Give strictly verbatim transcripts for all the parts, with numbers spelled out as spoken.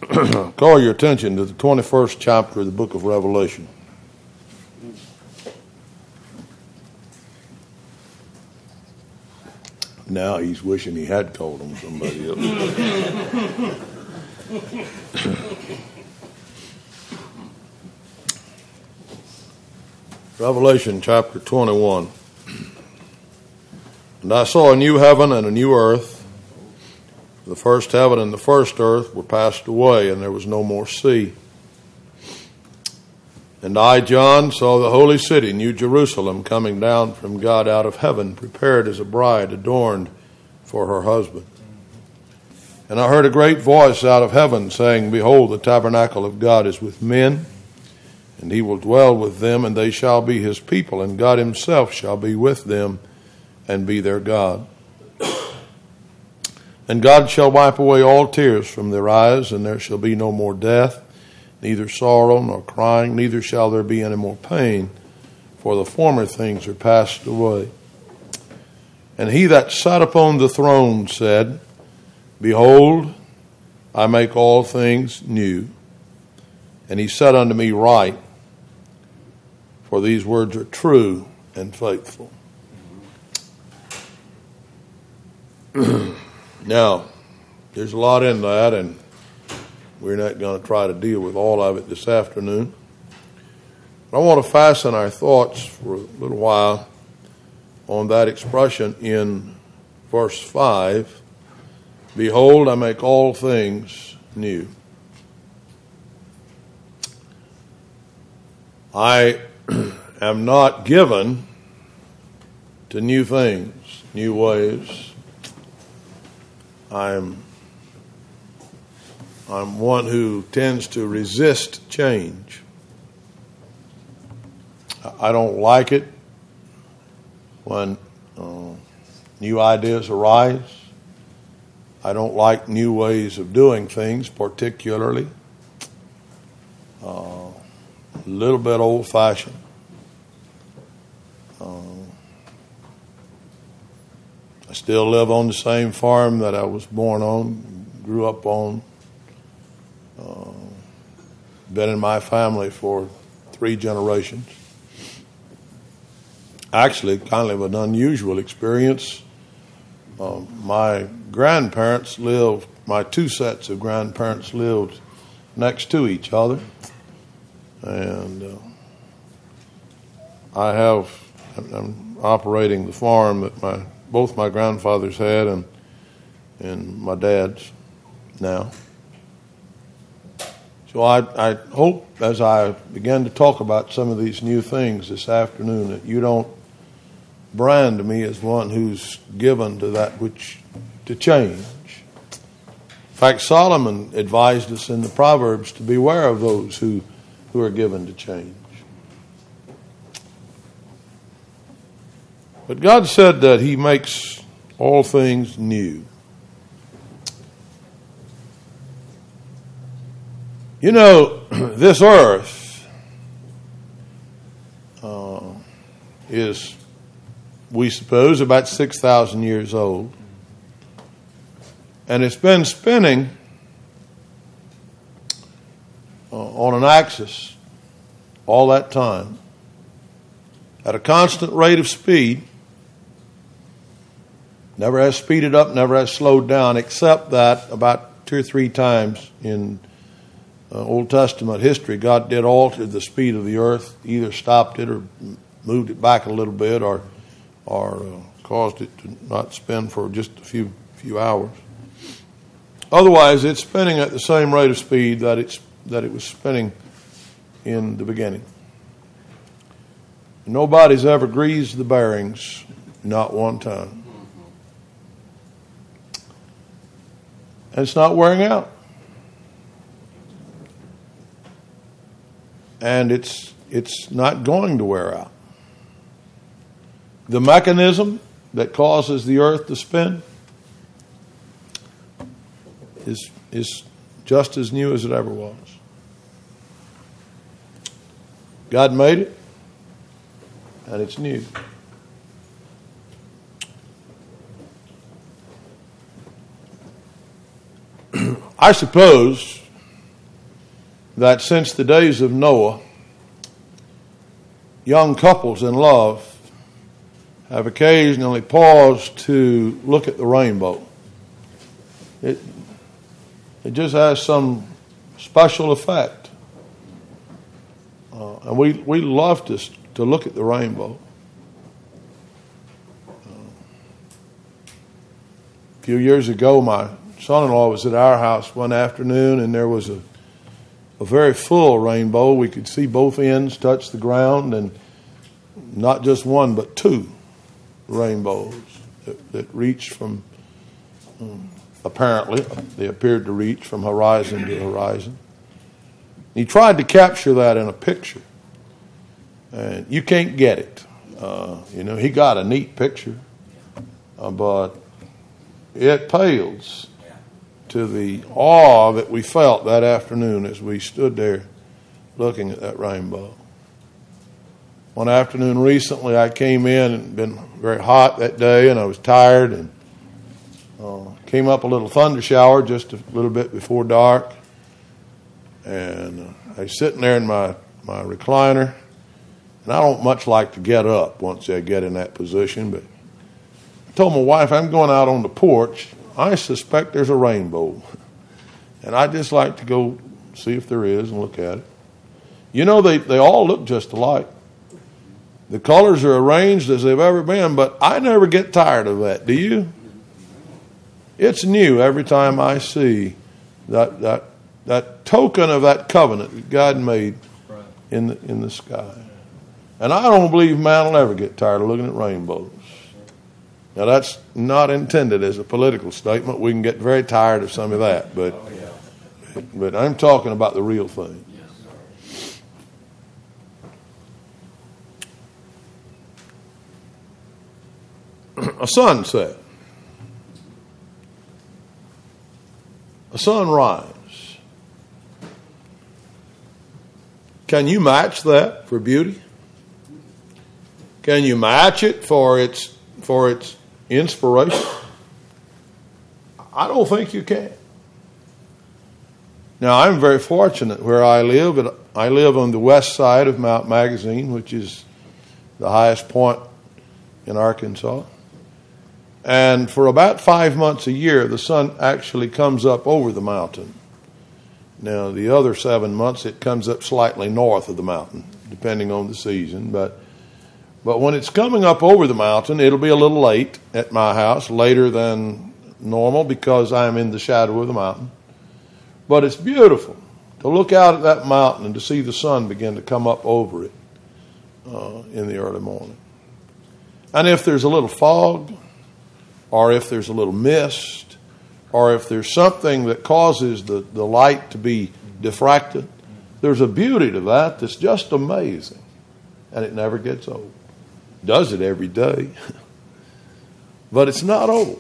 call your attention to the twenty-first chapter of the book of Revelation. Now he's wishing he had told him somebody else. Revelation chapter twenty-one. And I saw a new heaven and a new earth. The first heaven and the first earth were passed away, and there was no more sea. And I, John, saw the holy city, New Jerusalem, coming down from God out of heaven, prepared as a bride adorned for her husband. And I heard a great voice out of heaven saying, Behold, the tabernacle of God is with men, and he will dwell with them, and they shall be his people, and God himself shall be with them and be their God. And God shall wipe away all tears from their eyes, and there shall be no more death, neither sorrow nor crying, neither shall there be any more pain, for the former things are passed away. And he that sat upon the throne said, Behold, I make all things new. And he said unto me, Write, for these words are true and faithful. Now, there's a lot in that, and we're not going to try to deal with all of it this afternoon. But I want to fasten our thoughts for a little while on that expression in verse five. Behold, I make all things new. I am not given to new things, new ways. I'm, I'm one who tends to resist change. I don't like it when uh, new ideas arise. I don't like new ways of doing things, particularly. Uh, a little bit old-fashioned. Uh, I still live on the same farm that I was born on, grew up on. Uh, been in my family for three generations. Actually, kind of an unusual experience. Uh, my grandparents lived, my two sets of grandparents lived next to each other. And uh, I have, I'm operating the farm that my both my grandfathers had and and my dad's now. So I, I hope as I begin to talk about some of these new things this afternoon that you don't brand me as one who's given to that which to change. In fact, Solomon advised us in the Proverbs to beware of those who, who are given to change. But God said that he makes all things new. You know, this earth uh, is, we suppose, about six thousand years old. And it's been spinning uh, on an axis all that time at a constant rate of speed. Never has speeded up, never has slowed down, except that about two or three times in uh, Old Testament history, God did alter the speed of the earth, either stopped it or moved it back a little bit, or or uh, caused it to not spin for just a few few hours. Otherwise, it's spinning at the same rate of speed that it's that it was spinning in the beginning. Nobody's ever greased the bearings, not one time. And it's not wearing out. And it's it's not going to wear out. The mechanism that causes the earth to spin is is just as new as it ever was. God made it, and it's new. I suppose that since the days of Noah, young couples in love have occasionally paused to look at the rainbow. It, it just has some special effect. Uh, and we, we love to, to look at the rainbow. Uh, a few years ago, my son-in-law was at our house one afternoon, and there was a, a very full rainbow. We could see both ends touch the ground, and not just one, but two rainbows that, that reached from, um, apparently, they appeared to reach from horizon to horizon. He tried to capture that in a picture, and you can't get it. Uh, you know, he got a neat picture, uh, but it pales to the awe that we felt that afternoon as we stood there looking at that rainbow. One afternoon recently, I came in and been very hot that day, and I was tired, and uh, came up a little thunder shower just a little bit before dark, and uh, I was sitting there in my, my recliner, and I don't much like to get up once I get in that position, but I told my wife, I'm going out on the porch. I suspect there's a rainbow, and I just like to go see if there is and look at it. You know, they, they all look just alike. The colors are arranged as they've ever been, but I never get tired of that. Do you? It's new every time I see that that that token of that covenant that God made in the, in the sky. And I don't believe man will ever get tired of looking at rainbows. Now, that's not intended as a political statement. We can get very tired of some of that, but but I'm talking about the real thing. A sunset, a sunrise. Can you match that for beauty? Can you match it for its for its inspiration? I don't think you can. Now, I'm very fortunate where I live. I live on the west side of Mount Magazine, which is the highest point in Arkansas. And for about five months a year, the sun actually comes up over the mountain. Now, the other seven months, it comes up slightly north of the mountain, depending on the season. But but when it's coming up over the mountain, it'll be a little late at my house, later than normal because I'm in the shadow of the mountain. But it's beautiful to look out at that mountain and to see the sun begin to come up over it uh, in the early morning. And if there's a little fog, or if there's a little mist, or if there's something that causes the, the light to be diffracted, there's a beauty to that that's just amazing. And it never gets old. Does it every day. But it's not old.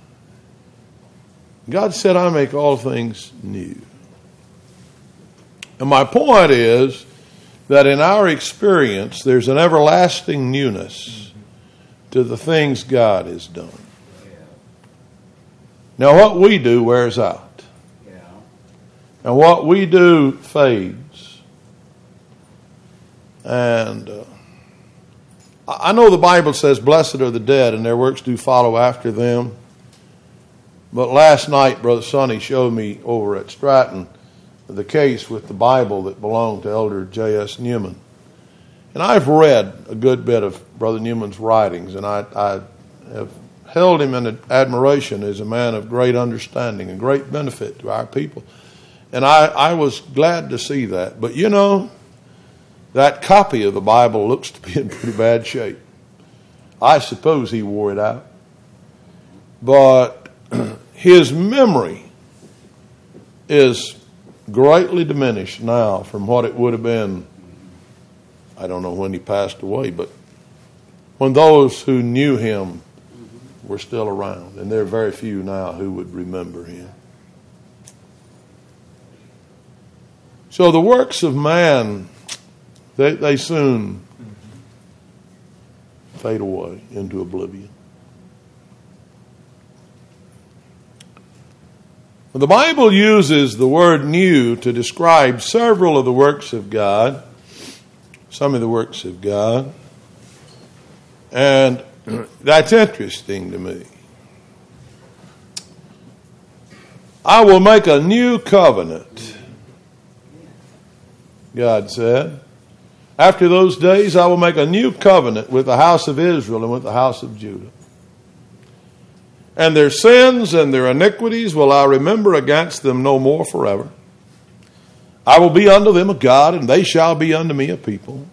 God said, I make all things new. And my point is that in our experience, there's an everlasting newness to the things God has done. Now, what we do wears out. Yeah. And what we do fades. And uh, I know the Bible says, blessed are the dead, and their works do follow after them. But last night, Brother Sonny showed me over at Stratton the case with the Bible that belonged to Elder J S Newman. And I've read a good bit of Brother Newman's writings, and I, I have held him in admiration as a man of great understanding and great benefit to our people. And I, I was glad to see that. But you know, that copy of the Bible looks to be in pretty bad shape. I suppose he wore it out. But his memory is greatly diminished now from what it would have been, I don't know when he passed away, but when those who knew him were still around, and there are very few now who would remember him. So the works of man, they, they soon fade away into oblivion. The Bible uses the word new to describe several of the works of God, some of the works of God, and that's interesting to me. I will make a new covenant, God said. After those days, I will make a new covenant with the house of Israel and with the house of Judah. And their sins and their iniquities will I remember against them no more forever. I will be unto them a God, and they shall be unto me a people.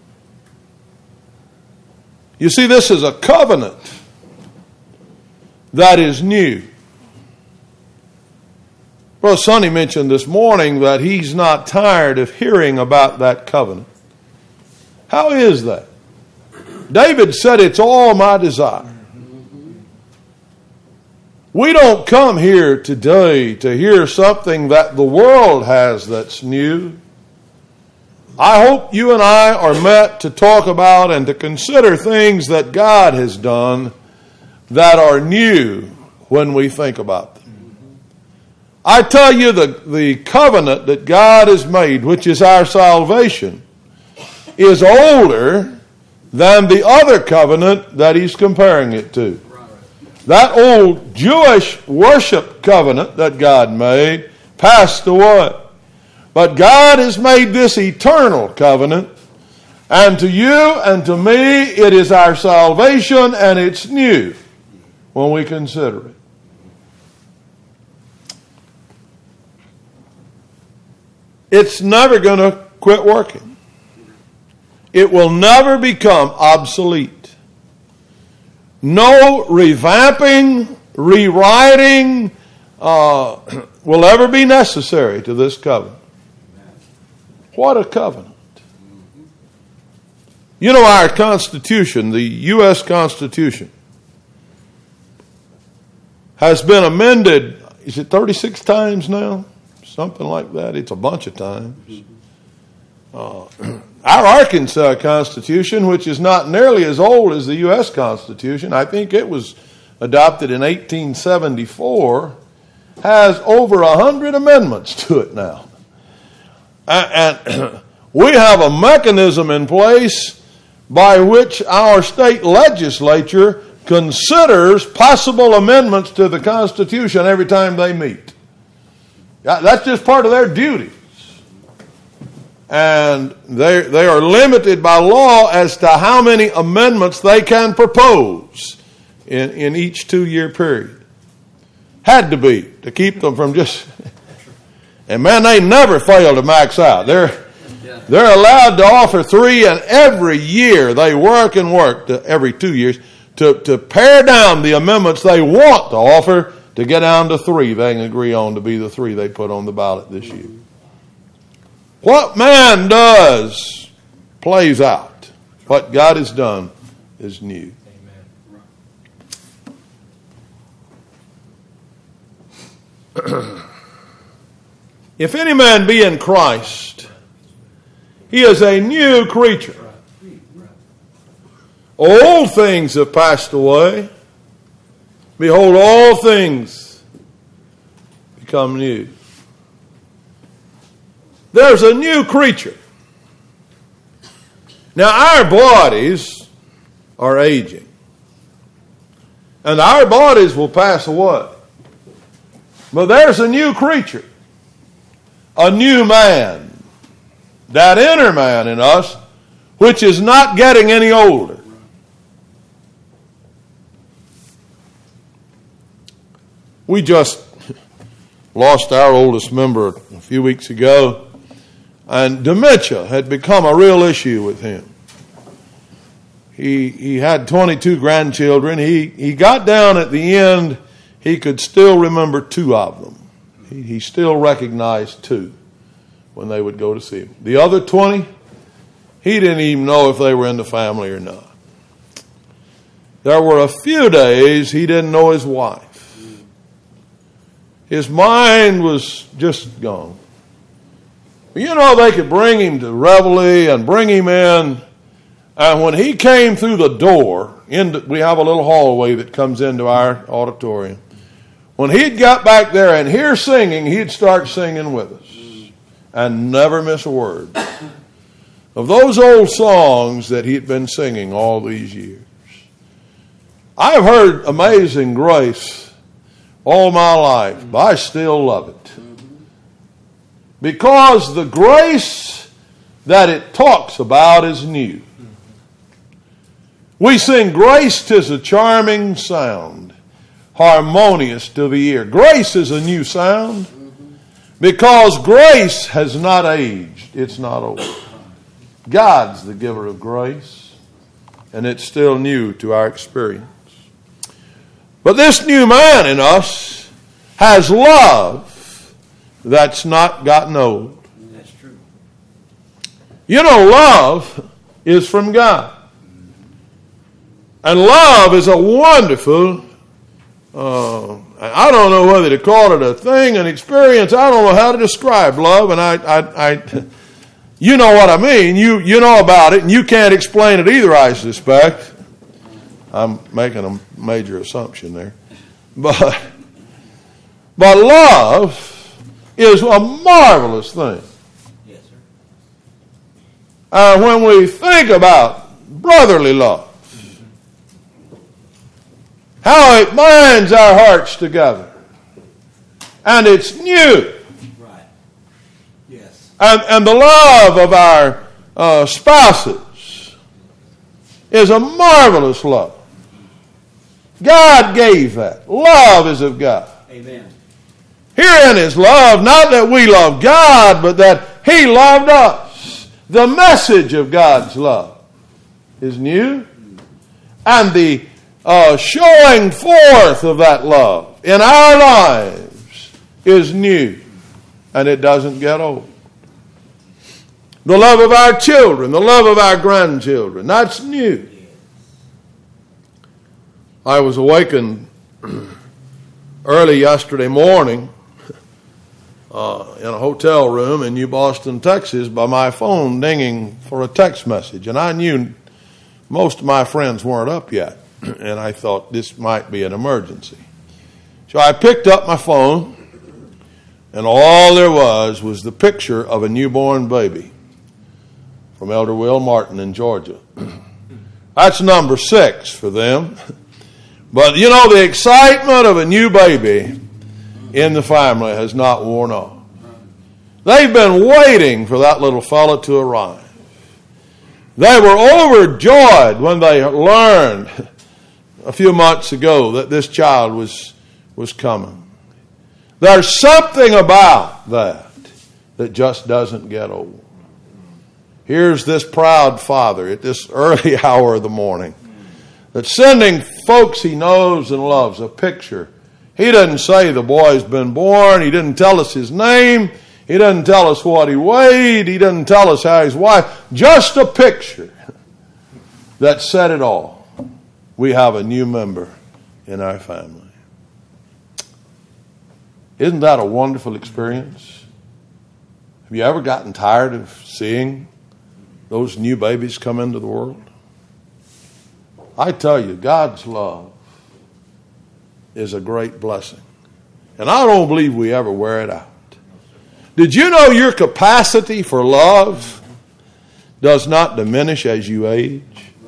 You see, this is a covenant that is new. Brother Sonny mentioned this morning that he's not tired of hearing about that covenant. How is that? David said, it's all my desire. We don't come here today to hear something that the world has that's new. I hope you and I are met to talk about and to consider things that God has done that are new when we think about them. I tell you, the, the covenant that God has made, which is our salvation, is older than the other covenant that he's comparing it to. That old Jewish worship covenant that God made passed away. But God has made this eternal covenant, and to you and to me it is our salvation, and it's new when we consider it. It's never going to quit working. It will never become obsolete. No revamping, rewriting uh, will ever be necessary to this covenant. What a covenant. You know, our Constitution, the U S Constitution, has been amended, is it thirty-six times now? Something like that. It's a bunch of times. Uh, our Arkansas Constitution, which is not nearly as old as the U S Constitution, I think it was adopted in eighteen seventy-four, has over a hundred amendments to it now. And we have a mechanism in place by which our state legislature considers possible amendments to the Constitution every time they meet. That's just part of their duties. And they, they are limited by law as to how many amendments they can propose in, in each two-year period. Had to be, to keep them from just... And man, they never fail to max out. They're, they're allowed to offer three, and every year they work and work, to, every two years, to, to pare down the amendments they want to offer to get down to three they can agree on to be the three they put on the ballot this year. What man does plays out. What God has done is new. Amen. If any man be in Christ, he is a new creature. Old things have passed away. Behold, all things become new. There's a new creature. Now, our bodies are aging. And our bodies will pass away. But there's a new creature. A new man, that inner man in us, which is not getting any older. We just lost our oldest member a few weeks ago, and dementia had become a real issue with him. He he had twenty-two grandchildren. He, he got down at the end, he could still remember two of them. He, he still recognized two when they would go to see him. The other twenty, he didn't even know if they were in the family or not. There were a few days he didn't know his wife. His mind was just gone. You know, they could bring him to Reveille and bring him in, and when he came through the door, into, we have a little hallway that comes into our auditorium. when he'd got back there and hear singing, he'd start singing with us and never miss a word of those old songs that he'd been singing all these years. I've heard Amazing Grace all my life, but I still love it. Because the grace that it talks about is new. We sing, "Grace 'tis a charming sound, harmonious to the ear." Grace is a new sound because grace has not aged. It's not old. God's the giver of grace, and it's still new to our experience. But this new man in us has love that's not gotten old. That's true. You know, love is from God. And love is a wonderful, uh, I don't know whether to call it a thing, an experience. I don't know how to describe love, and I, I, I you know what I mean. You, you know about it, and you can't explain it either, I suspect. I'm making a major assumption there. But, but love is a marvelous thing. Yes, sir. Uh, when we think about brotherly love, how it binds our hearts together. And it's new. Right. Yes. And, and the love of our uh, spouses is a marvelous love. God gave that. Love is of God. Amen. Herein is love, not that we love God, but that He loved us. The message of God's love is new. And the Uh, showing forth of that love in our lives is new, and it doesn't get old. The love of our children, the love of our grandchildren, that's new. I was awakened early yesterday morning uh, in a hotel room in New Boston, Texas, by my phone dinging for a text message, and I knew most of my friends weren't up yet. And I thought this might be an emergency. So I picked up my phone, and all there was was the picture of a newborn baby from Elder Will Martin in Georgia. That's number six for them. But, you know, the excitement of a new baby in the family has not worn off. They've been waiting for that little fella to arrive. They were overjoyed when they learned a few months ago that this child was was coming. There's something about that that just doesn't get old. Here's this proud father at this early hour of the morning that's sending folks he knows and loves a picture. He doesn't say the boy's been born. He didn't tell us his name. He doesn't tell us what he weighed. He doesn't tell us how his wife. Just a picture that said it all. We have a new member in our family. Isn't that a wonderful experience? Have you ever gotten tired of seeing those new babies come into the world? I tell you, God's love is a great blessing. And I don't believe we ever wear it out. Did you know your capacity for love does not diminish as you age?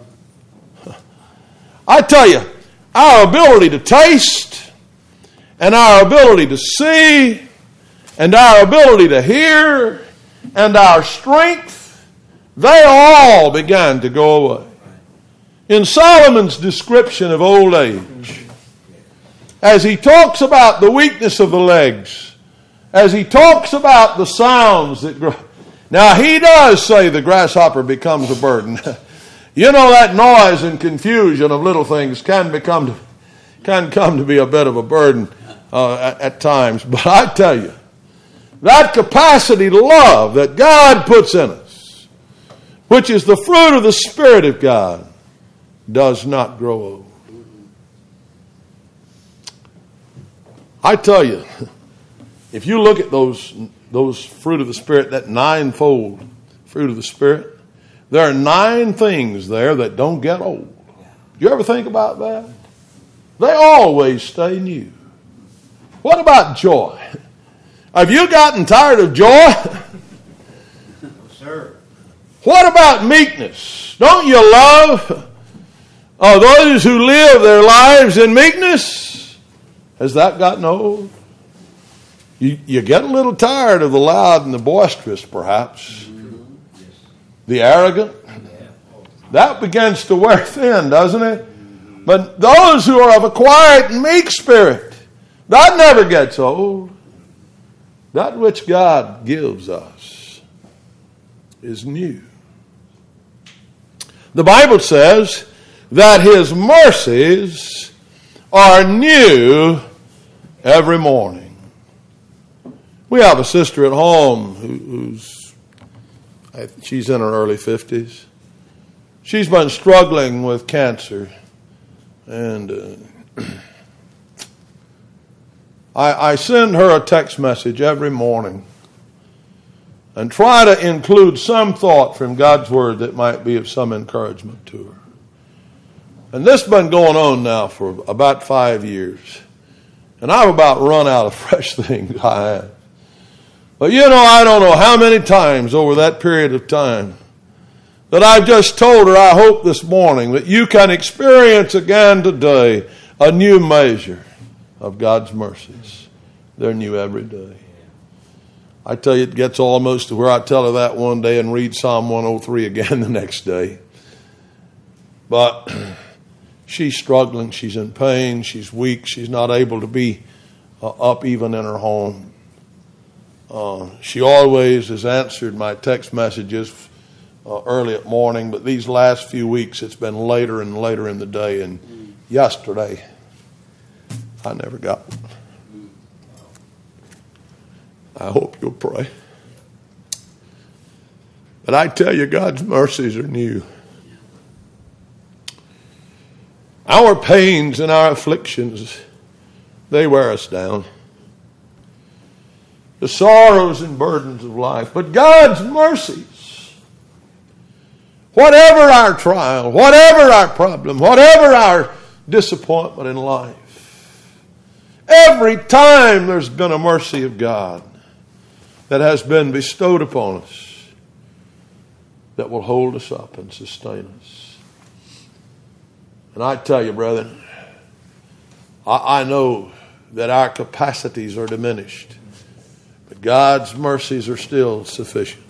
I tell you, our ability to taste and our ability to see and our ability to hear and our strength, they all began to go away. In Solomon's description of old age, as he talks about the weakness of the legs, as he talks about the sounds that grow. Now, he does say the grasshopper becomes a burden. You know, that noise and confusion of little things can become to, can come to be a bit of a burden uh, at, at times. But I tell you, that capacity to love that God puts in us, which is the fruit of the Spirit of God, does not grow old. I tell you, if you look at those those fruit of the Spirit, that ninefold fruit of the Spirit, there are nine things there that don't get old. Do you ever think about that? They always stay new. What about joy? Have you gotten tired of joy? No, sir. What about meekness? Don't you love uh, those who live their lives in meekness? Has that gotten old? You, you get a little tired of the loud and the boisterous, perhaps. Mm-hmm. Yes. The arrogant. Yeah. That begins to wear thin, doesn't it? Mm-hmm. But those who are of a quiet and meek spirit, that never gets old. That which God gives us is new. The Bible says that His mercies are new every morning. We have a sister at home who, who's, she's in her early fifties. She's been struggling with cancer. And uh, I, I send her a text message every morning and try to include some thought from God's Word that might be of some encouragement to her. And this has been going on now for about five years. And I've about run out of fresh things I have. But you know, I don't know how many times over that period of time that I've just told her, I hope this morning that you can experience again today a new measure of God's mercies. They're new every day. I tell you, it gets almost to where I tell her that one day and read Psalm one oh three again the next day. But she's struggling. She's in pain. She's weak. She's not able to be uh, up even in her home. Uh, she always has answered my text messages uh, early at morning, but these last few weeks it's been later and later in the day. And yesterday, I never got one. I hope you'll pray. But I tell you, God's mercies are new. Our pains and our afflictions, they wear us down. The sorrows and burdens of life. But God's mercies, whatever our trial, whatever our problem, whatever our disappointment in life, every time there's been a mercy of God that has been bestowed upon us that will hold us up and sustain us. And I tell you, brethren, I, I know that our capacities are diminished, but God's mercies are still sufficient.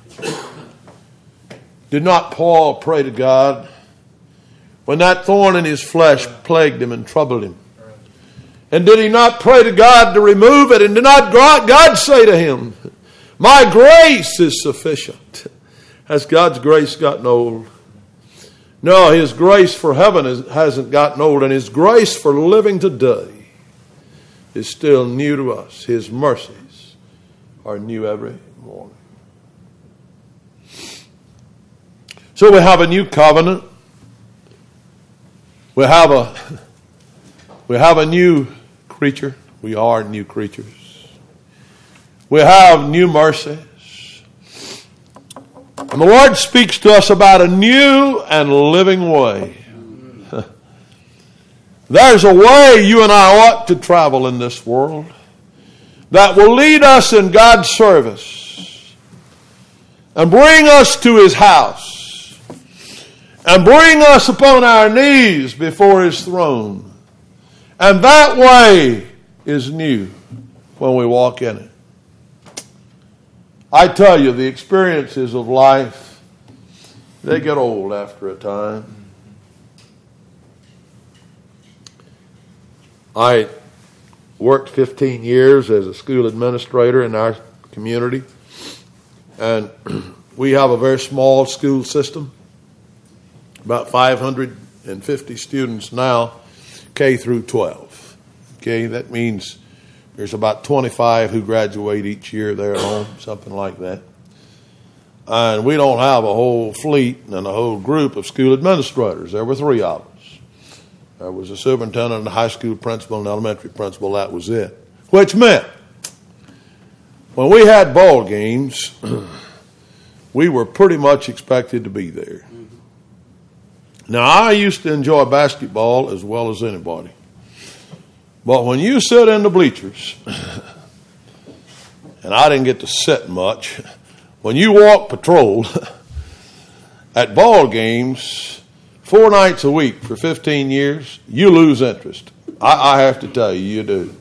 Did not Paul pray to God when that thorn in his flesh plagued him and troubled him? And did he not pray to God to remove it? And did not God say to him, my grace is sufficient? Has God's grace gotten old? No, His grace for heaven is, hasn't gotten old. And His grace for living today is still new to us. His mercies are new every morning. So we have a new covenant. We have a, we have a new creature. We are new creatures. We have new mercies. And the Lord speaks to us about a new and living way. There's a way you and I ought to travel in this world that will lead us in God's service and bring us to His house and bring us upon our knees before His throne. And that way is new when we walk in it. I tell you, the experiences of life, they get old after a time. I worked fifteen years as a school administrator in our community. And we have a very small school system. About five hundred fifty students now, K through twelve. Okay, that means there's about twenty-five who graduate each year there at home, something like that. And we don't have a whole fleet and a whole group of school administrators. There were three of us. There was a superintendent, a high school principal, and an elementary principal. That was it. Which meant, when we had ball games, we were pretty much expected to be there. Now, I used to enjoy basketball as well as anybody. But when you sit in the bleachers, and I didn't get to sit much, when you walk patrol at ball games four nights a week for fifteen years, you lose interest. I, I have to tell you, you do.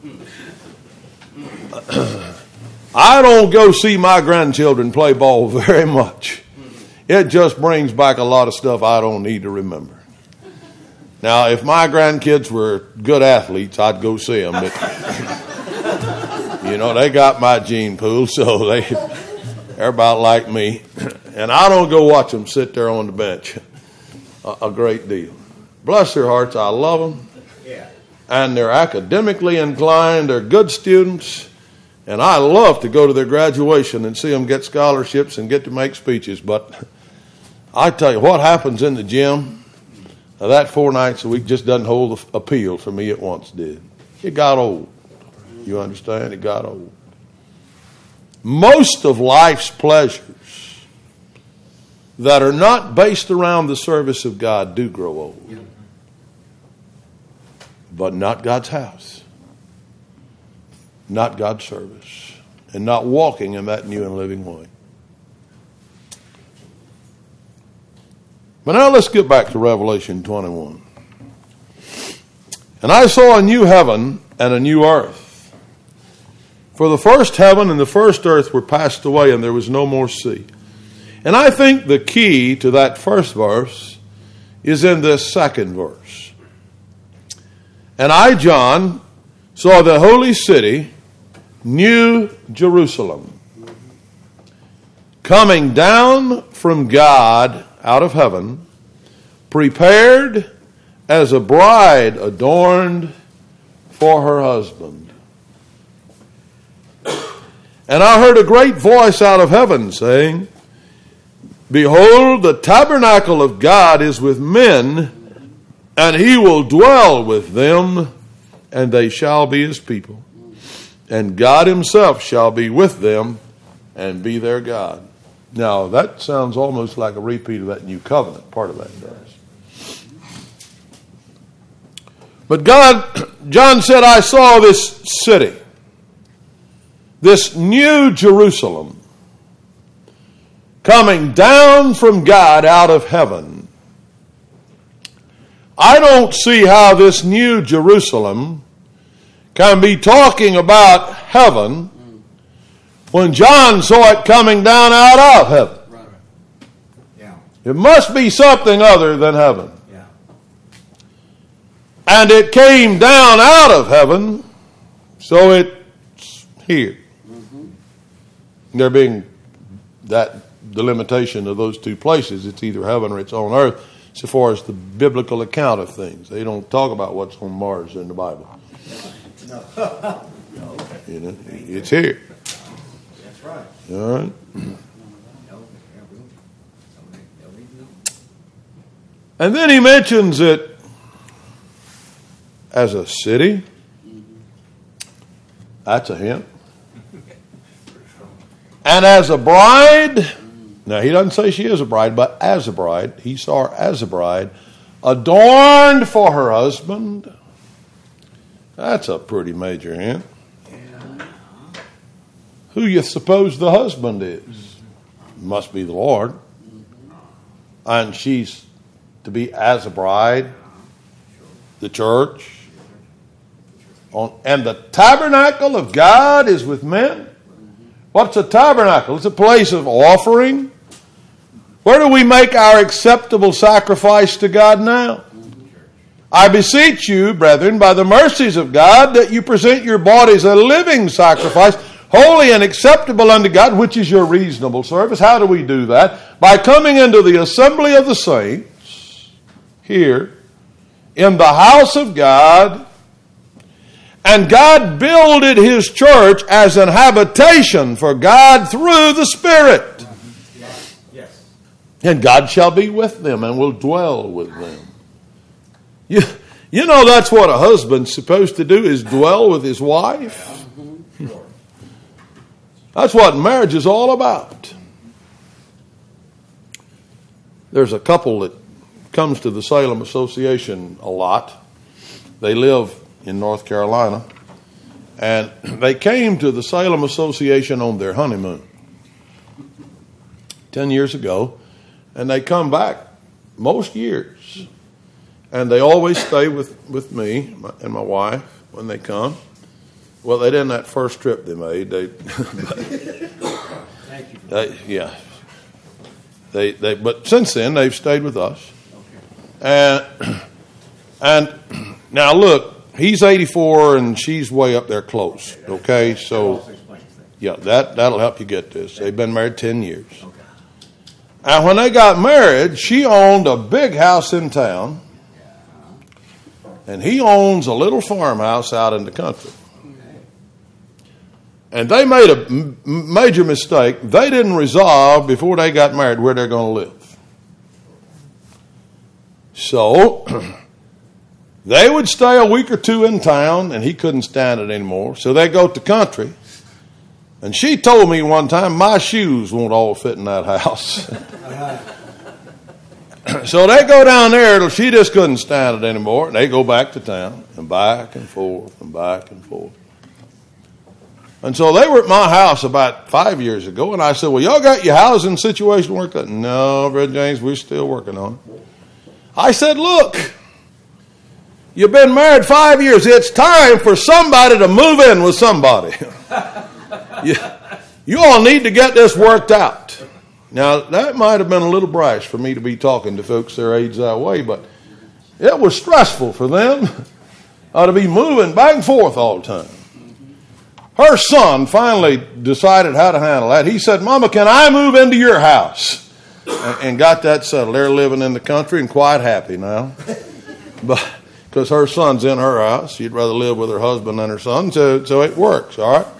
I don't go see my grandchildren play ball very much. It just brings back a lot of stuff I don't need to remember. Now, if my grandkids were good athletes, I'd go see them. But, you know, they got my gene pool, so they, they're about like me. And I don't go watch them sit there on the bench a, a great deal. Bless their hearts, I love them. Yeah. And they're academically inclined, they're good students. And I love to go to their graduation and see them get scholarships and get to make speeches. But I tell you, what happens in the gym, now that four nights a week just doesn't hold the appeal for me it once did. It got old. You understand? It got old. Most of life's pleasures that are not based around the service of God do grow old. But not God's house. Not God's service, and not walking in that new and living way. But now let's get back to Revelation twenty-one. And I saw a new heaven and a new earth. For the first heaven and the first earth were passed away, and there was no more sea. And I think the key to that first verse is in this second verse. And I, John, saw the holy city, New Jerusalem, coming down from God out of heaven, prepared as a bride adorned for her husband. And I heard a great voice out of heaven saying, Behold, the tabernacle of God is with men, and he will dwell with them, and they shall be his people. And God himself shall be with them and be their God. Now, that sounds almost like a repeat of that new covenant, part of that does. But God, John said, I saw this city, this new Jerusalem, coming down from God out of heaven. I don't see how this new Jerusalem can be talking about heaven when John saw it coming down out of heaven. Right. Yeah. It must be something other than heaven. Yeah. And it came down out of heaven, so it's here. Mm-hmm. There being that delimitation of those two places, it's either heaven or it's on earth, so far as the biblical account of things. They don't talk about what's on Mars in the Bible. No. No. You know, it's here. That's right. All right. And then he mentions it as a city. That's a hint. And as a bride. Now, he doesn't say she is a bride, but as a bride. He saw her as a bride, adorned for her husband. That's a pretty major hint. Yeah. Who you suppose the husband is? Must be the Lord. And she's to be as a bride, the church. On, and the tabernacle of God is with men. What's a tabernacle? It's a place of offering. Where do we make our acceptable sacrifice to God now? I beseech you, brethren, by the mercies of God, that you present your bodies a living sacrifice, holy and acceptable unto God, which is your reasonable service. How do we do that? By coming into the assembly of the saints, here, in the house of God. And God builded his church as an habitation for God through the Spirit. Yes. Yes. And God shall be with them and will dwell with them. You, you know that's what a husband's supposed to do, is dwell with his wife. That's what marriage is all about. There's a couple that comes to the Salem Association a lot. They live in North Carolina, and they came to the Salem Association on their honeymoon ten years ago, and they come back most years, and they always stay with, with me and my wife when they come. Well, they didn't that first trip they made. They, Thank you. they yeah. They they but since then they've stayed with us. And and now look, he's eighty-four and she's way up there close. Okay, so yeah, that that'll help you get this. They've been married ten years. And when they got married, she owned a big house in town, and he owns a little farmhouse out in the country. And they made a m- major mistake. They didn't resolve before they got married where they're going to live. So they would stay a week or two in town, and he couldn't stand it anymore. So they go to country. And she told me one time, my shoes won't all fit in that house. So they go down there till she just couldn't stand it anymore. And they go back to town and back and forth and back and forth. And so they were at my house about five years ago. And I said, well, y'all got your housing situation worked out? No, Brother James, we're still working on it. I said, look, you've been married five years. It's time for somebody to move in with somebody. You, you all need to get this worked out. Now, that might have been a little brash for me to be talking to folks their age that way, but it was stressful for them uh, to be moving back and forth all the time. Her son finally decided how to handle that. He said, Mama, can I move into your house? And, and got that settled. They're living in the country and quite happy now. But because her son's in her house. She'd rather live with her husband than her son, so, so it works, all right?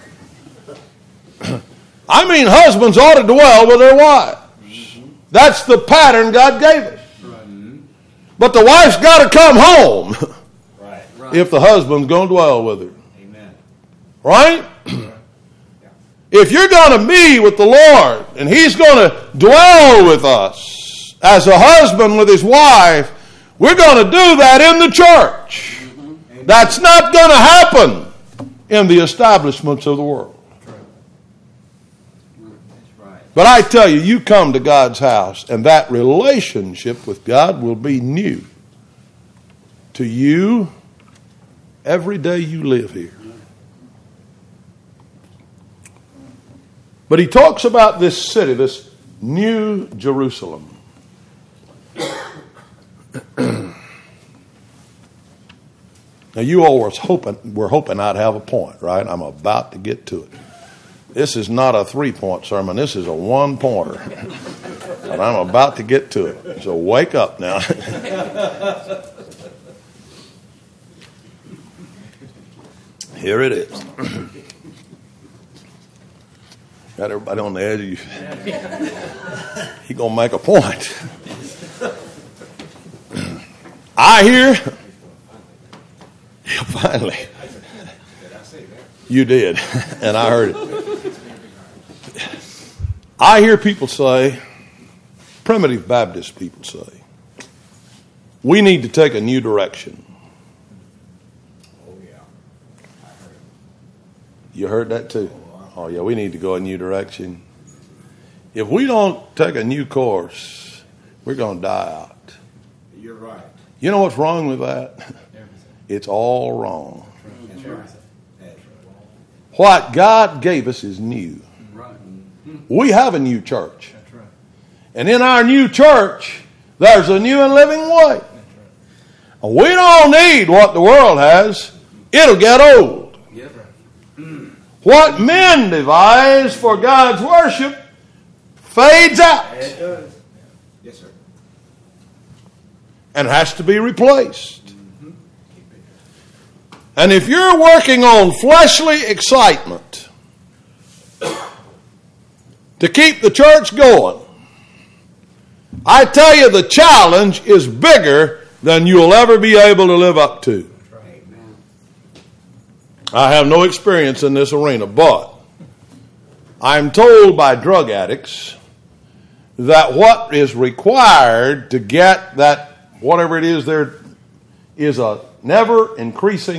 I mean, husbands ought to dwell with their wives. That's the pattern God gave us. But the wife's got to come home Right. Right. if the husband's going to dwell with her. Amen. Right? If you're going to be with the Lord and He's going to dwell with us as a husband with his wife, we're going to do that in the church. Mm-hmm. That's not going to happen in the establishments of the world. But I tell you, you come to God's house, and that relationship with God will be new to you every day you live here. But he talks about this city, this New Jerusalem. Now, you all were hoping, were hoping I'd have a point, right? I'm about to get to it. This is not a three-point sermon. This is a one-pointer. And I'm about to get to it. So wake up now. Here it is. Got everybody on the edge of you. He's going to make a point. I hear. Yeah, finally. You did. And I heard it. I hear people say, primitive Baptist people say, we need to take a new direction. Oh, yeah. I heard it. You heard that too? Oh, yeah, we need to go a new direction. If we don't take a new course, we're going to die out. You're right. You know what's wrong with that? It's all wrong. That's right. That's right. What God gave us is new. We have a new church. That's right. And in our new church, there's a new and living way. And we don't need what the world has. It'll get old. Yeah. Mm. What men devise for God's worship fades out. It does. Yes, sir. And has to be replaced. Mm-hmm. And if you're working on fleshly excitement to keep the church going, I tell you the challenge is bigger than you'll ever be able to live up to. Right. I have no experience in this arena, but I'm told by drug addicts that what is required to get that, whatever it is there, is a never increasing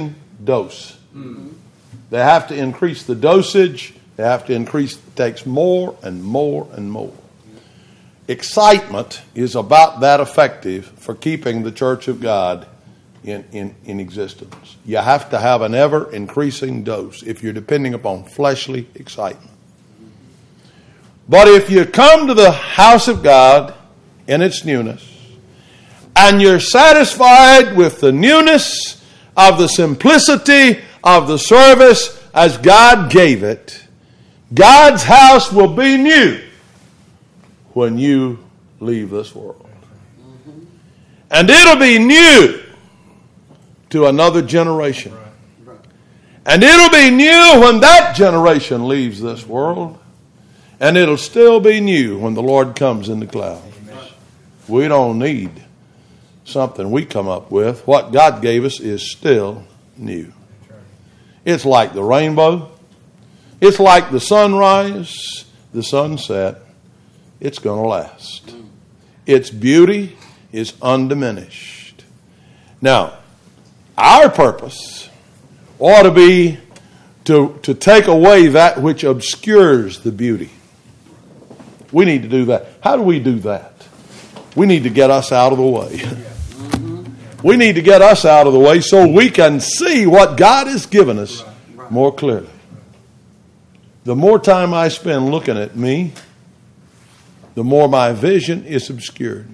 dose. Mm-hmm. They have to increase the dosage. They have to increase, it takes more and more and more. Excitement is about that effective for keeping the church of God in, in, in existence. You have to have an ever-increasing dose if you're depending upon fleshly excitement. But if you come to the house of God in its newness, and you're satisfied with the newness of the simplicity of the service as God gave it, God's house will be new when you leave this world. And it'll be new to another generation. And it'll be new when that generation leaves this world. And it'll still be new when the Lord comes in the clouds. We don't need something we come up with. What God gave us is still new. It's like the rainbow. It's like the sunrise, the sunset. It's going to last. Its beauty is undiminished. Now, our purpose ought to be to, to take away that which obscures the beauty. We need to do that. How do we do that? We need to get us out of the way. We need to get us out of the way so we can see what God has given us more clearly. The more time I spend looking at me, the more my vision is obscured.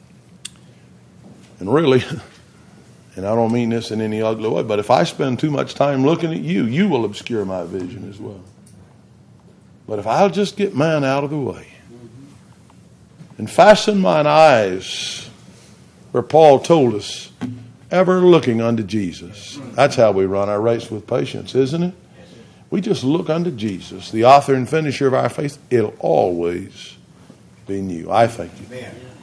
And really, and I don't mean this in any ugly way, but if I spend too much time looking at you, you will obscure my vision as well. But if I'll just get mine out of the way and fasten mine eyes where Paul told us, ever looking unto Jesus. That's how we run our race with patience, isn't it? We just look unto Jesus, the author and finisher of our faith. It'll always be new. I thank you.